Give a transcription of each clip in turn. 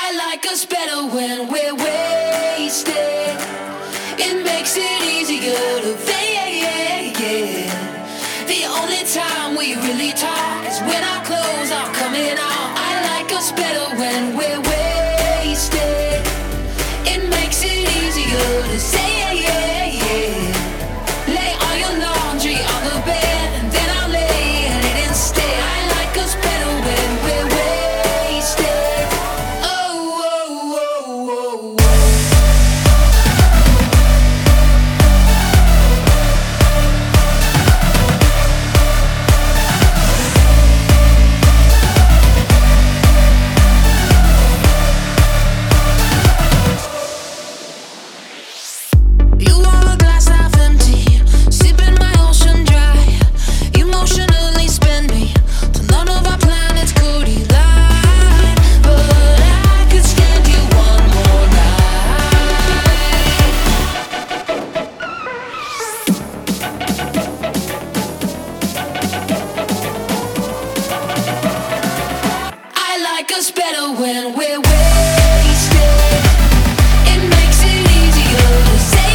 I like us better when we're wasted. It makes it easier to fake. The only time we really talk is when our clothes are coming off. I like us better when we're wasted. It makes it easier to say. Lay all your laundry on the bed and then I'll lay in it instead. I like us better when we're wasted. Oh, oh, oh, oh, oh. Us better when we're wasted. It makes it easier to say.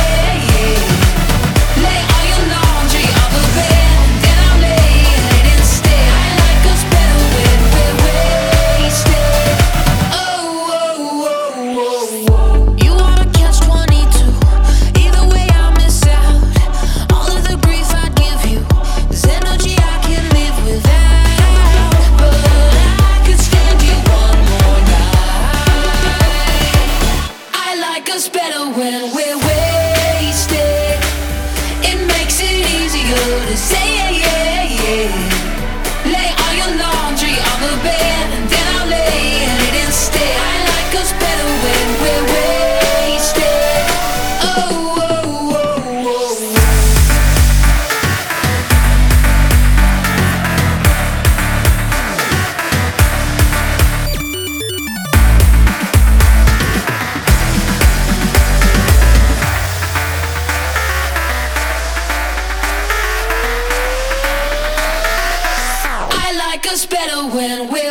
Lay all your laundry on the bed and then I'll lay in it instead. I like us better when we're wasted. Oh, oh, oh, oh, oh. You wanna catch 22? Either way I'll miss out. All of the grief I give you is energy I can live without. Us better when we're wasted. It makes it easier to say. Lay all your laundry on the bed and then I'll lay in it instead. I like us better when we're wasted. Oh, oh, oh, oh. Us better when we're